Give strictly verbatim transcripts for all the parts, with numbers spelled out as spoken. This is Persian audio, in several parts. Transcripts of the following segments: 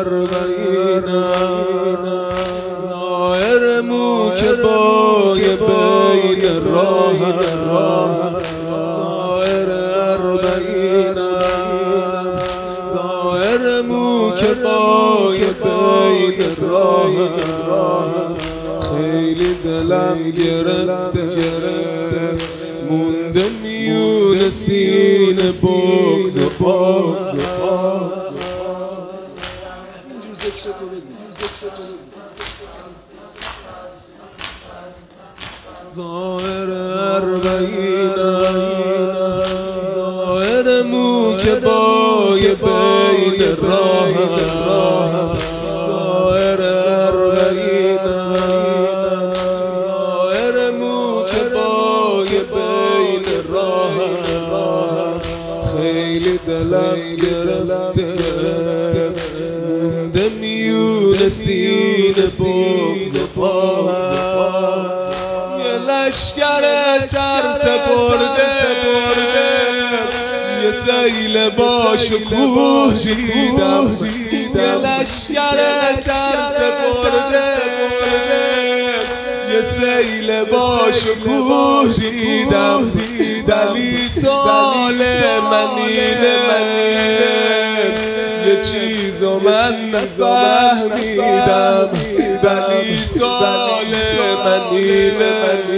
ظاهر مو که بای بین راه ظاهر اربعینم ظاهر مو که بای بین راه خیلی دلم گرفته مونده میون سینه بغض و پاک ظاهر اربعینم ظاهر مو که بای بین راه ظاهر اربعینم ظاهر مو که بای بین راه خیلی دلم گرفته مونده میون سینه بغض و پاک لشکر سر سپرده یه سیل با شکوه دیدم یه لشکر سر سپرده یه سیل با شکوه دیدم ولی سوال من اینه یه چیزو من نفهمیدم ولی سوال من اینه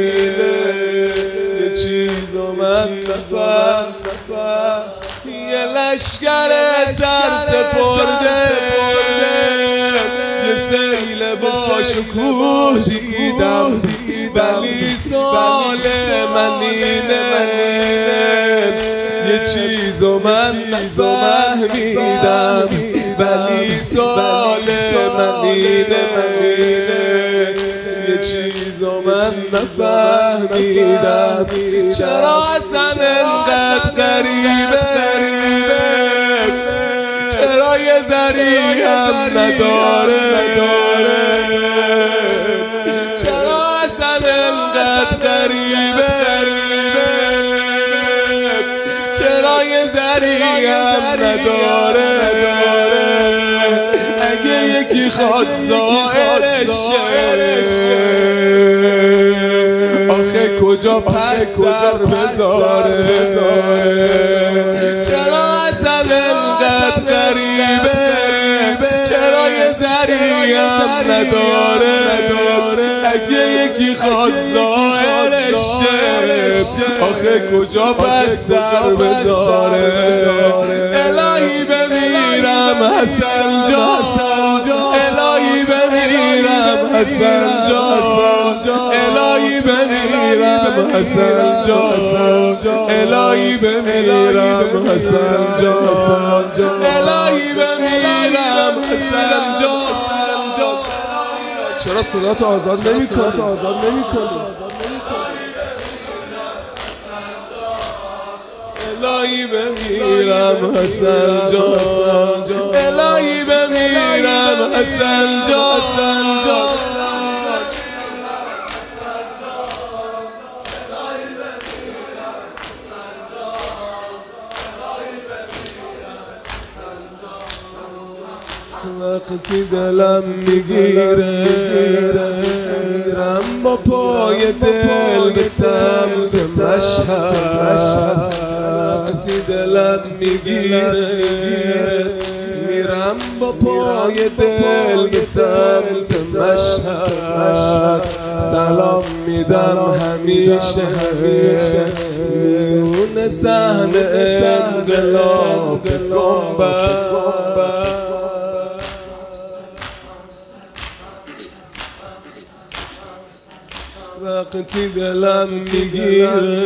یه چیزو من نفهمیدم یه لشکر سر سپرده یه سیل با شکوه دیدم ولی سوال من اینه یه چیزو من نفهمیدم ولی سوال من اینه یه چیزو من نفهمیدم چرا اصلا انقدر غریبه چرا یه ذری هم نداره چرا اصلا انقدر غریبه چرا یه ذری هم نداره اگه یکی خواست ظاهرشه آخه کجا پس سر بذاره چرا اصلا انقدر غریبه چرا یه ذری هم نداره اگه یکی خواست ظاهرشه آخه کجا پس سر بذاره الهی بمیرم حسن جان الهی بمیرم حسن جان الهی بمیرم حسن جان الهی بمیرم حسن جان الهی بمیرم حسن جان چرا صداتو آزاد نمی‌کنی آزاد نمی‌کنی الهی بمیرم حسن جان الهی بمیرم حسن جان وقتی دلم میگیره میرم با پای دل به سمت مشهد وقتی دلم میگیره میرم با پای دل به سمت مشهد سلام میدم همیشه میون صحنه انقلاب گنبد وقتی دلم میگیره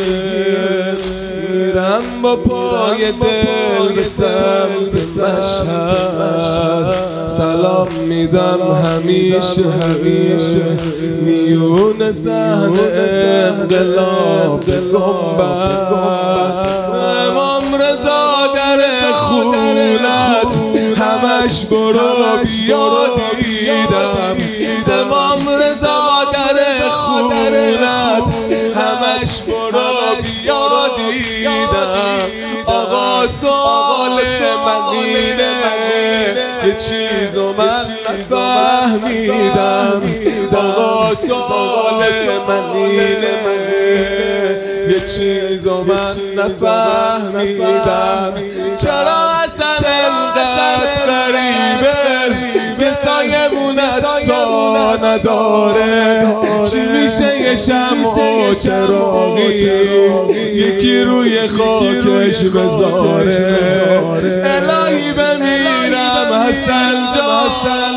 میرم با پای دل به سمت مشهد سلام میدم همیشه همیشه میون صحنه انقلاب گنبد امام رضا در خونت همش برو بیا دیدم امام رضا در خونت همش برو بیا دیدم آقا سوال من اینه یه چیزو من نفهمیدم آقا سوال من اینه یه چیزو من نفهمیدم چرا اصلا انقدر غریبه یه سایمونت تا نداره چی میشه یه شمع و چراغی یکی روی خاکش بذاره الهی بمیرم حسن جان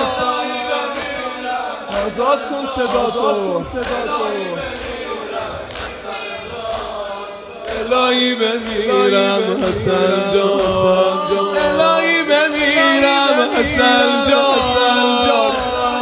آزاد کن صدا تو الهی بمیرم حسن جان الهی بمیرم حسن جان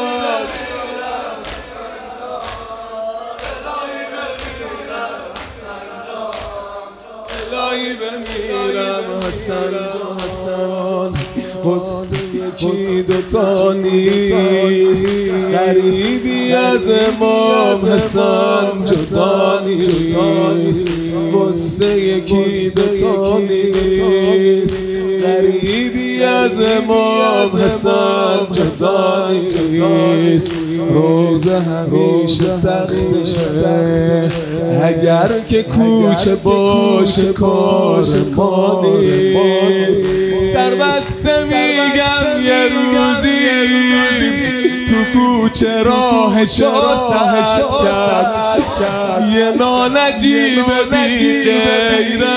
الهی بمیرم حسن جان قصه یکی دوتا نیست غریبی از امام حسن جدا نیست قصه یکی دوتا نیست غریبی از امام حسن جدا نیست روزه همیشه سخته اگر که کوچه باشه کار ما نیست سربسته میگم یه روزی تو کوچه راهشو سهد کرد یه نانجیب بی غیرت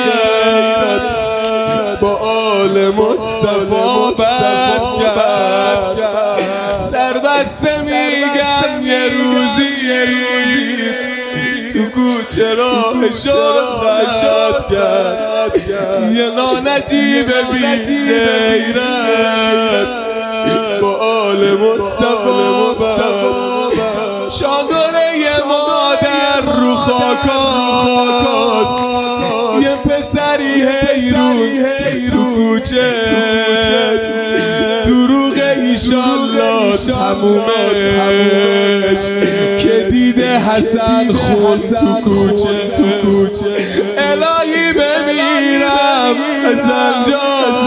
با آل مصطفی بد کرد سربسته میگم یه روزی تو کوچه راهشو سهد کرد یه نانجیب بی غیرت با آل مصطفی بد شاگره یه مادر رو خاکاست یه پسری حیرون تو کوچه دروغ ایشالله تمومش که دیده حسن خون تو کوچه الهی بمیرم حسن جان